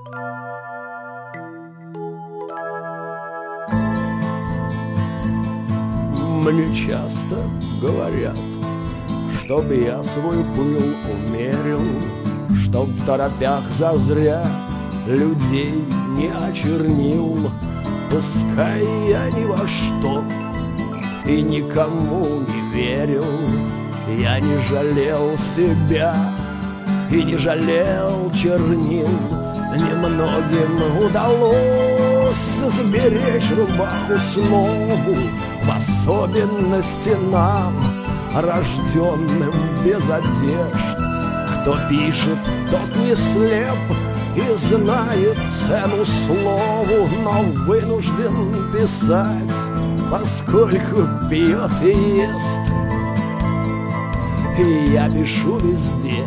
Мне часто говорят, чтоб я свой пыл умерил, чтоб в торопях зазря людей не очернил. Пускай я ни во что и никому не верил, я не жалел себя и не жалел чернил. Немногим удалось сберечь рубаху снова, в особенности нам, рожденным без одежд. Кто пишет, тот не слеп и знает цену слову, но вынужден писать, поскольку пьет и ест. И я пишу везде,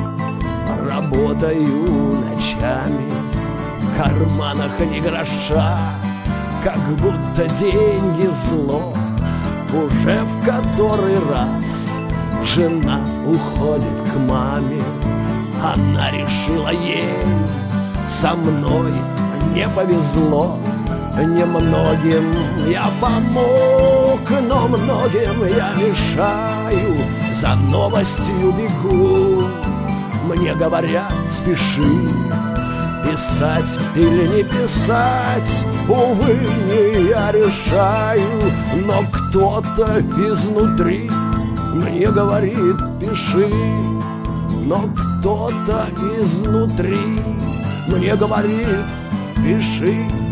работаю ночами, в карманах ни гроша, как будто деньги зло. Уже в который раз жена уходит к маме, она решила, ей со мной не повезло. Немногим я помог, но многим я мешаю, за новостью бегу. Мне говорят, спеши, писать или не писать, увы, не я решаю. Но кто-то изнутри мне говорит, пиши. Но кто-то изнутри мне говорит, пиши.